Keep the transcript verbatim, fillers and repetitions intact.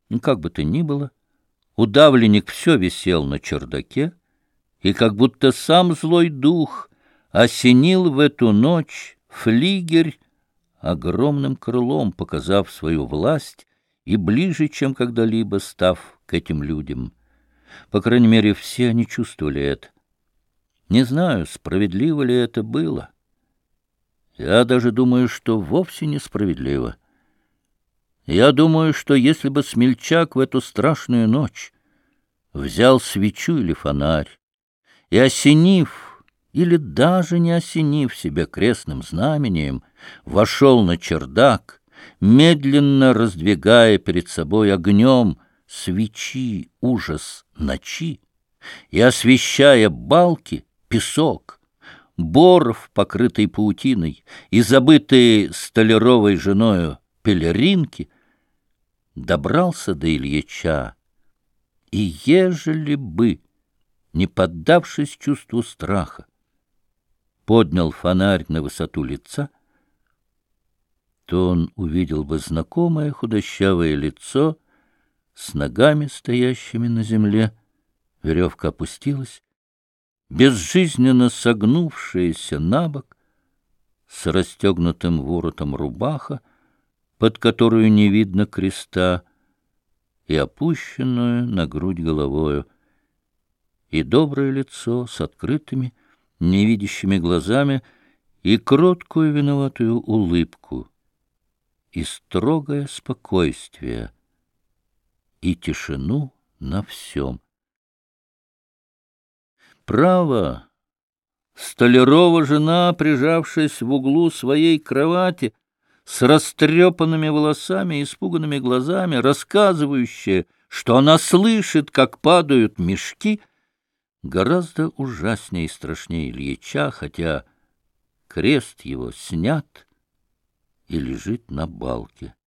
Ну, как бы то ни было, удавленник все висел на чердаке, и как будто сам злой дух осенил в эту ночь флигель огромным крылом, показав свою власть и ближе, чем когда-либо став к этим людям. По крайней мере, все они чувствовали это. Не знаю, справедливо ли это было. Я даже думаю, что вовсе несправедливо. Я думаю, что если бы смельчак в эту страшную ночь взял свечу или фонарь и, осенив, или даже не осенив себя крестным знамением, вошел на чердак, медленно раздвигая перед собой огнем свечи ужас ночи и освещая балки, песок, боров, покрытый паутиной, и забытые столяровой женою пелеринки, добрался до Ильича, и ежели бы, не поддавшись чувству страха, поднял фонарь на высоту лица, то он увидел бы знакомое худощавое лицо с ногами, стоящими на земле. Веревка опустилась, безжизненно согнувшаяся на бок, с расстегнутым воротом рубаха, под которую не видно креста, и опущенную на грудь головою, и доброе лицо с открытыми, невидящими глазами, и кроткую виноватую улыбку, и строгое спокойствие, и тишину на всем. Право, Столярова жена, прижавшись в углу своей кровати, с растрепанными волосами и испуганными глазами, рассказывающая, что она слышит, как падают мешки, гораздо ужаснее и страшнее Ильича, хотя крест его снят и лежит на балке.